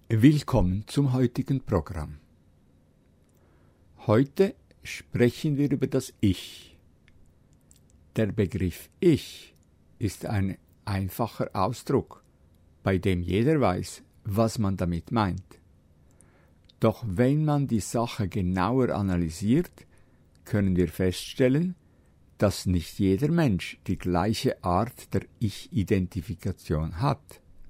Willkommen zum heutigen Programm. Heute sprechen wir über das Ich. Der Begriff Ich ist ein einfacher Ausdruck, bei dem jeder weiß, was man damit meint. Doch wenn man die Sache genauer analysiert, können wir feststellen, dass nicht jeder Mensch die gleiche Art der Ich-Identifikation hat.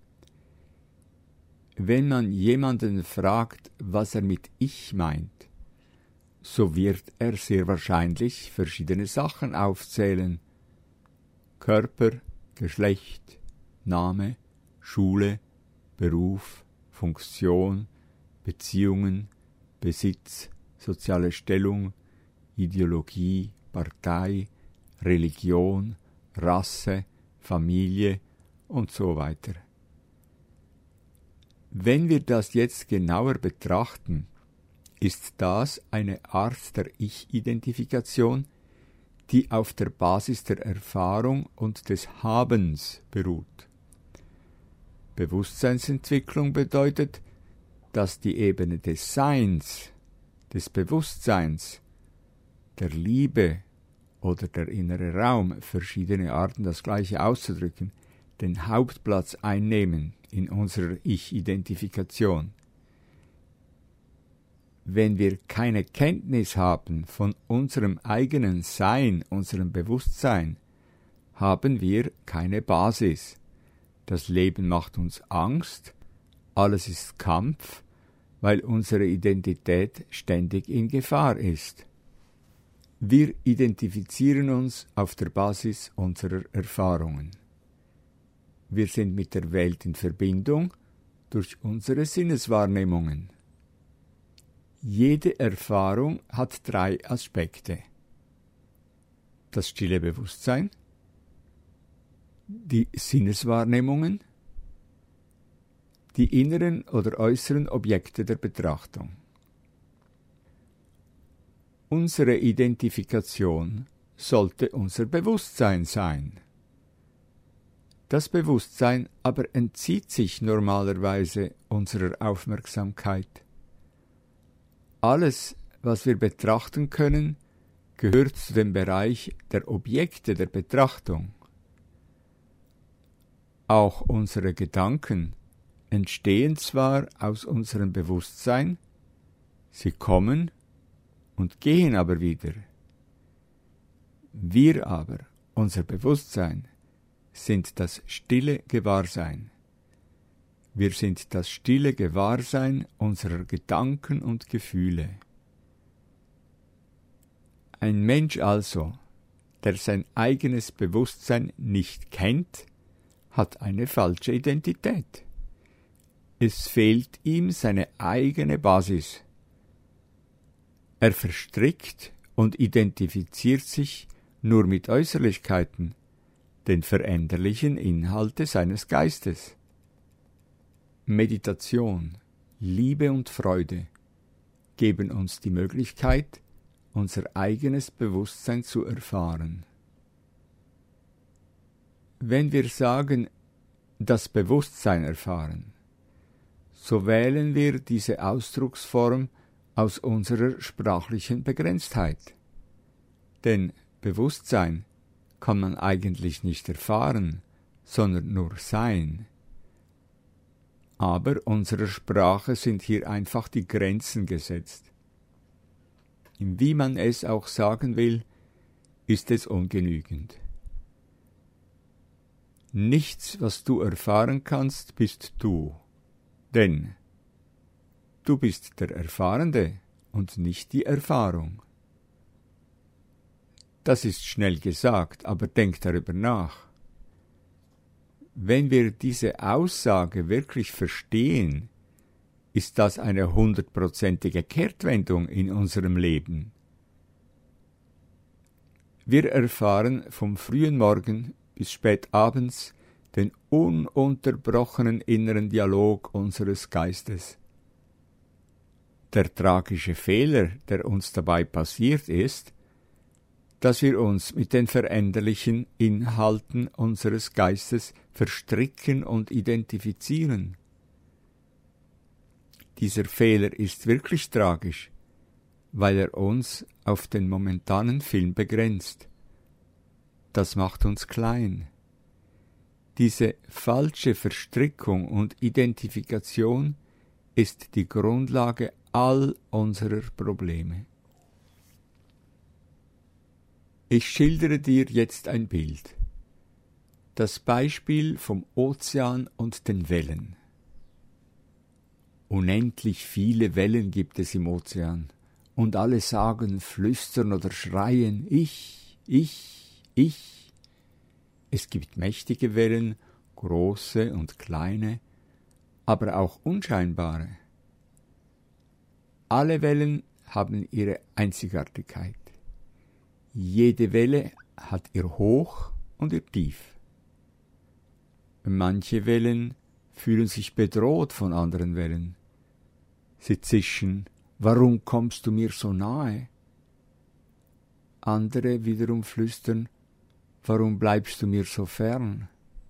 Wenn man jemanden fragt, was er mit Ich meint, so wird er sehr wahrscheinlich verschiedene Sachen aufzählen: Körper, Geschlecht, Name, Schule, Beruf, Funktion, Beziehungen, Besitz, soziale Stellung, Ideologie, Partei, Religion, Rasse, Familie und so weiter. Wenn wir das jetzt genauer betrachten, ist das eine Art der Ich-Identifikation, die auf der Basis der Erfahrung und des Habens beruht. Bewusstseinsentwicklung bedeutet, dass die Ebene des Seins, des Bewusstseins, der Liebe oder der innere Raum, verschiedene Arten das Gleiche auszudrücken, den Hauptplatz einnehmen in unserer Ich-Identifikation. Wenn wir keine Kenntnis haben von unserem eigenen Sein, unserem Bewusstsein, haben wir keine Basis. Das Leben macht uns Angst, alles ist Kampf, weil unsere Identität ständig in Gefahr ist. Wir identifizieren uns auf der Basis unserer Erfahrungen. Wir sind mit der Welt in Verbindung durch unsere Sinneswahrnehmungen. Jede Erfahrung hat 3 Aspekte: das stille Bewusstsein, die Sinneswahrnehmungen, die inneren oder äußeren Objekte der Betrachtung. Unsere Identifikation sollte unser Bewusstsein sein. Das Bewusstsein aber entzieht sich normalerweise unserer Aufmerksamkeit. Alles, was wir betrachten können, gehört zu dem Bereich der Objekte der Betrachtung. Auch unsere Gedanken entstehen zwar aus unserem Bewusstsein, sie kommen und gehen aber wieder. Wir aber, unser Bewusstsein, sind das stille Gewahrsein. Wir sind das stille Gewahrsein unserer Gedanken und Gefühle. Ein Mensch also, der sein eigenes Bewusstsein nicht kennt, hat eine falsche Identität. Es fehlt ihm seine eigene Basis. Er verstrickt und identifiziert sich nur mit Äußerlichkeiten, den veränderlichen Inhalte seines Geistes. Meditation, Liebe und Freude geben uns die Möglichkeit, unser eigenes Bewusstsein zu erfahren. Wenn wir sagen, das Bewusstsein erfahren, so wählen wir diese Ausdrucksform aus unserer sprachlichen Begrenztheit. Denn Bewusstsein kann man eigentlich nicht erfahren, sondern nur sein. Aber unserer Sprache sind hier einfach die Grenzen gesetzt. Wie man es auch sagen will, ist es ungenügend. Nichts, was du erfahren kannst, bist du, denn du bist der Erfahrende und nicht die Erfahrung. Das ist schnell gesagt, aber denk darüber nach. Wenn wir diese Aussage wirklich verstehen, ist das eine 100%ige Kehrtwendung in unserem Leben. Wir erfahren vom frühen Morgen bis spät abends den ununterbrochenen inneren Dialog unseres Geistes. Der tragische Fehler, der uns dabei passiert ist, dass wir uns mit den veränderlichen Inhalten unseres Geistes verstricken und identifizieren. Dieser Fehler ist wirklich tragisch, weil er uns auf den momentanen Film begrenzt. Das macht uns klein. Diese falsche Verstrickung und Identifikation ist die Grundlage all unserer Probleme. Ich schildere dir jetzt ein Bild. Das Beispiel vom Ozean und den Wellen. Unendlich viele Wellen gibt es im Ozean, und alle sagen, flüstern oder schreien, ich. Es gibt mächtige Wellen, große und kleine, aber auch unscheinbare. Alle Wellen haben ihre Einzigartigkeit. Jede Welle hat ihr Hoch und ihr Tief. Manche Wellen fühlen sich bedroht von anderen Wellen. Sie zischen, warum kommst du mir so nahe? Andere wiederum flüstern, warum bleibst du mir so fern?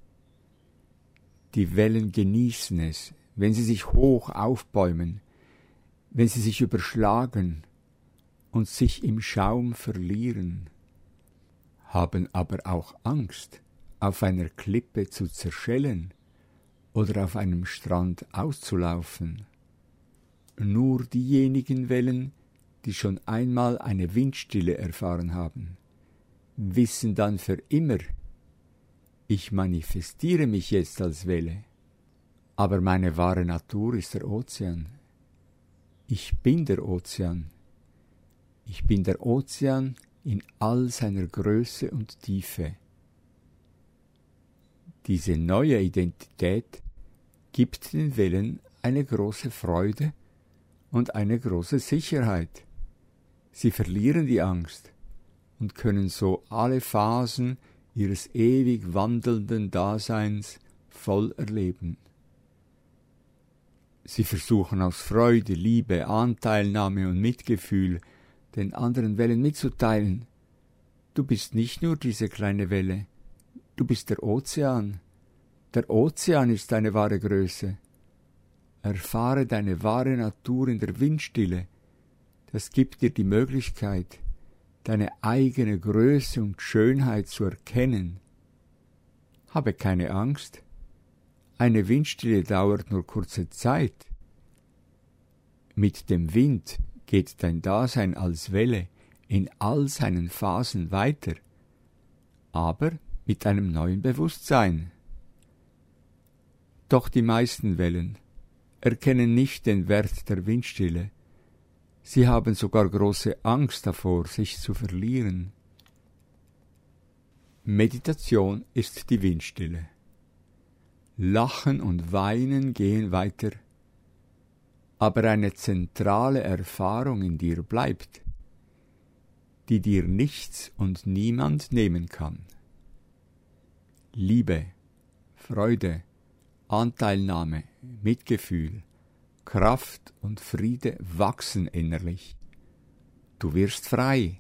Die Wellen genießen es, wenn sie sich hoch aufbäumen, wenn sie sich überschlagen und sich im Schaum verlieren, haben aber auch Angst, auf einer Klippe zu zerschellen oder auf einem Strand auszulaufen. Nur diejenigen Wellen, die schon einmal eine Windstille erfahren haben, wissen dann für immer, ich manifestiere mich jetzt als Welle, aber meine wahre Natur ist der Ozean. Ich bin der Ozean. Ich bin der Ozean in all seiner Größe und Tiefe. Diese neue Identität gibt den Wellen eine große Freude und eine große Sicherheit. Sie verlieren die Angst und können so alle Phasen ihres ewig wandelnden Daseins voll erleben. Sie versuchen aus Freude, Liebe, Anteilnahme und Mitgefühl den anderen Wellen mitzuteilen: Du bist nicht nur diese kleine Welle, du bist der Ozean. Der Ozean ist deine wahre Größe. Erfahre deine wahre Natur in der Windstille. Das gibt dir die Möglichkeit, deine eigene Größe und Schönheit zu erkennen. Habe keine Angst. Eine Windstille dauert nur kurze Zeit. Mit dem Wind geht dein Dasein als Welle in all seinen Phasen weiter, aber mit einem neuen Bewusstsein. Doch die meisten Wellen erkennen nicht den Wert der Windstille. Sie haben sogar große Angst davor, sich zu verlieren. Meditation ist die Windstille. Lachen und Weinen gehen weiter, aber eine zentrale Erfahrung in dir bleibt, die dir nichts und niemand nehmen kann. Liebe, Freude, Anteilnahme, Mitgefühl, Kraft und Friede wachsen innerlich. Du wirst frei.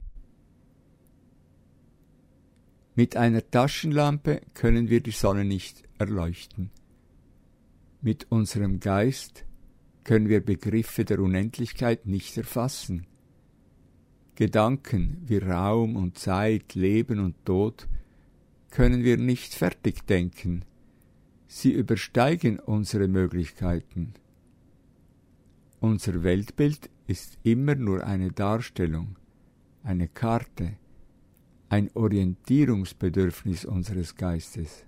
Mit einer Taschenlampe können wir die Sonne nicht erleuchten. Mit unserem Geist können wir Begriffe der Unendlichkeit nicht erfassen. Gedanken wie Raum und Zeit, Leben und Tod können wir nicht fertig denken. Sie übersteigen unsere Möglichkeiten. Unser Weltbild ist immer nur eine Darstellung, eine Karte, ein Orientierungsbedürfnis unseres Geistes.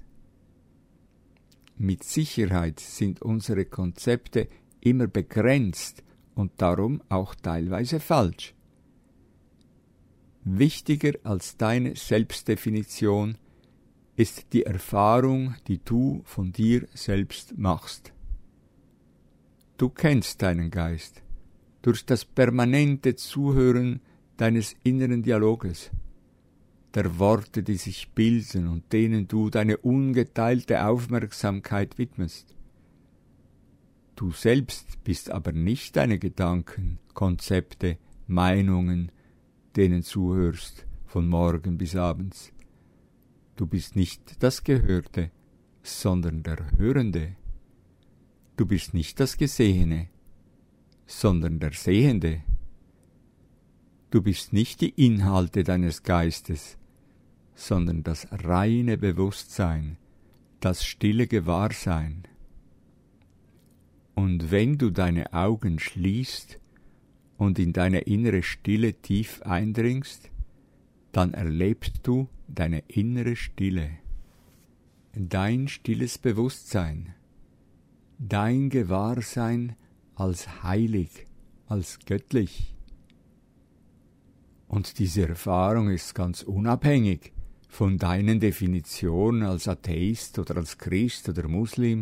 Mit Sicherheit sind unsere Konzepte immer begrenzt und darum auch teilweise falsch. Wichtiger als deine Selbstdefinition ist die Erfahrung, die du von dir selbst machst. Du kennst deinen Geist durch das permanente Zuhören deines inneren Dialoges, der Worte, die sich bilden und denen du deine ungeteilte Aufmerksamkeit widmest. Du selbst bist aber nicht deine Gedanken, Konzepte, Meinungen, denen zuhörst von morgen bis abends. Du bist nicht das Gehörte, sondern der Hörende. Du bist nicht das Gesehene, sondern der Sehende. Du bist nicht die Inhalte deines Geistes, sondern das reine Bewusstsein, das stille Gewahrsein. Und wenn du deine Augen schließt und in deine innere Stille tief eindringst, dann erlebst du deine innere Stille, dein stilles Bewusstsein, dein Gewahrsein als heilig, als göttlich. Und diese Erfahrung ist ganz unabhängig von deinen Definitionen als Atheist oder als Christ oder Muslim.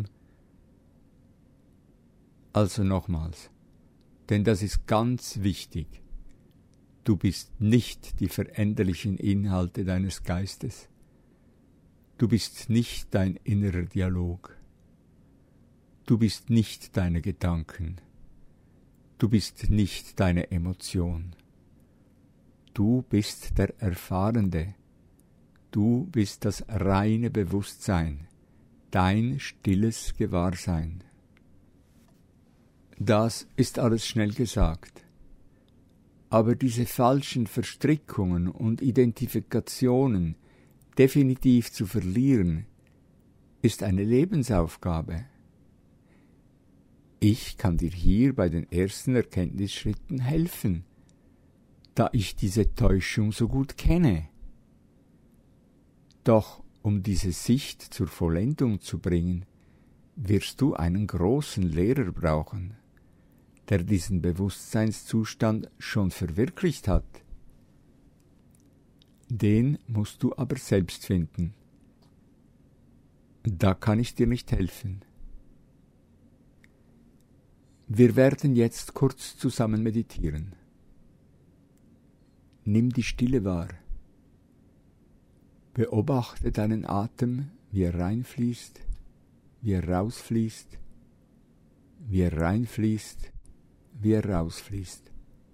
Also nochmals, denn das ist ganz wichtig. Du bist nicht die veränderlichen Inhalte deines Geistes. Du bist nicht dein innerer Dialog. Du bist nicht deine Gedanken. Du bist nicht deine Emotion. Du bist der Erfahrende. Du bist das reine Bewusstsein, dein stilles Gewahrsein. Das ist alles schnell gesagt. Aber diese falschen Verstrickungen und Identifikationen definitiv zu verlieren, ist eine Lebensaufgabe. Ich kann dir hier bei den ersten Erkenntnisschritten helfen, da ich diese Täuschung so gut kenne. Doch um diese Sicht zur Vollendung zu bringen, wirst du einen großen Lehrer brauchen, der diesen Bewusstseinszustand schon verwirklicht hat. Den musst du aber selbst finden. Da kann ich dir nicht helfen. Wir werden jetzt kurz zusammen meditieren. Nimm die Stille wahr. Beobachte deinen Atem, wie er reinfließt, wie er rausfließt, wie er reinfließt, wie er rausfließt.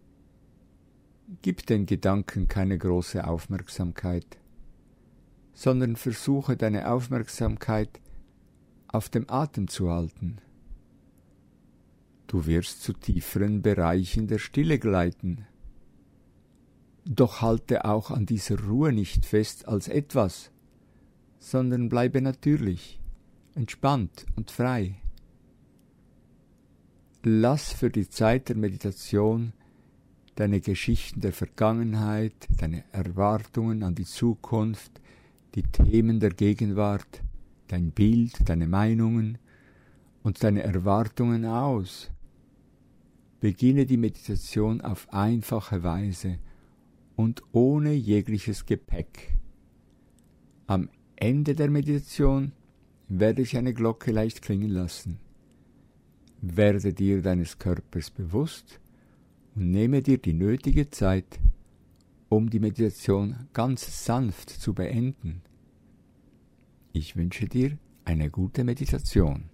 Gib den Gedanken keine große Aufmerksamkeit, sondern versuche deine Aufmerksamkeit auf dem Atem zu halten. Du wirst zu tieferen Bereichen der Stille gleiten. Doch halte auch an dieser Ruhe nicht fest als etwas, sondern bleibe natürlich, entspannt und frei. Lass für die Zeit der Meditation deine Geschichten der Vergangenheit, deine Erwartungen an die Zukunft, die Themen der Gegenwart, dein Bild, deine Meinungen und deine Erwartungen aus. Beginne die Meditation auf einfache Weise und ohne jegliches Gepäck. Am Ende der Meditation werde ich eine Glocke leicht klingen lassen. Werde dir deines Körpers bewusst und nehme dir die nötige Zeit, um die Meditation ganz sanft zu beenden. Ich wünsche dir eine gute Meditation.